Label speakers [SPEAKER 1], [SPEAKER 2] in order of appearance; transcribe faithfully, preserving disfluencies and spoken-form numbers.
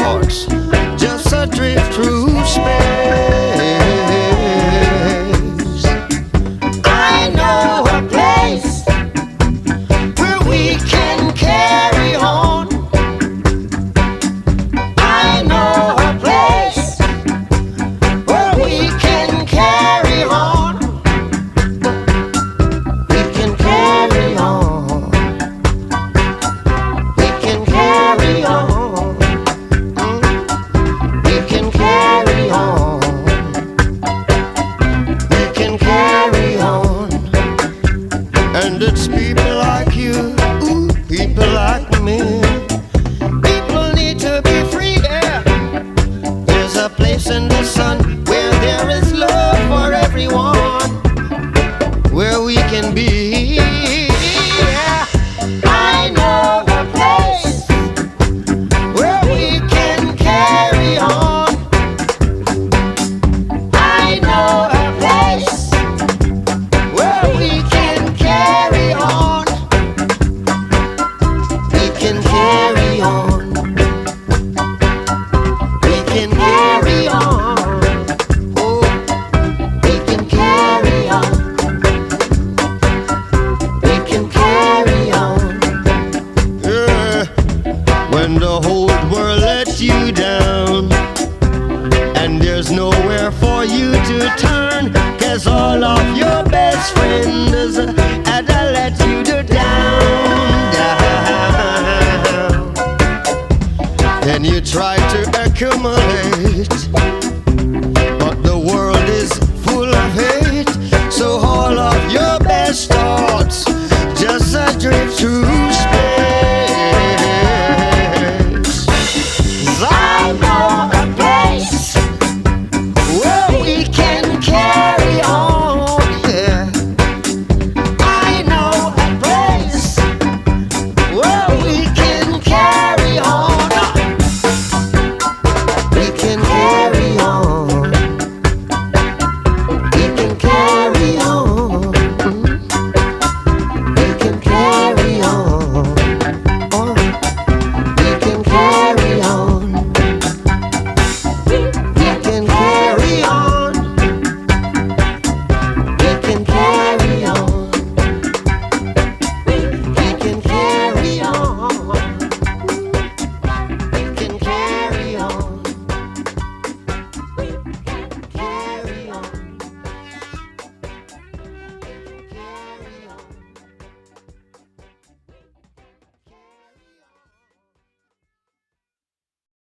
[SPEAKER 1] thoughts just adrift through space. I know a place where we can carry on. I know a place where we can carry on. We can carry on. We can carry on. Mm. We can carry on. We can carry on. And it's people like you, ooh, people like me. People need to be free, yeah. There's a place in the sun where there is love for everyone, where we can be, yeah. I know a place where we can carry on. I know a place where we can carry on. We can carry on. We can carry on. Oh, we can carry on. We can carry on. Yeah. When the whole world lets you down and there's nowhere for you to turn, 'cause all of your best friends had to let you down, down. Then you try to accumulate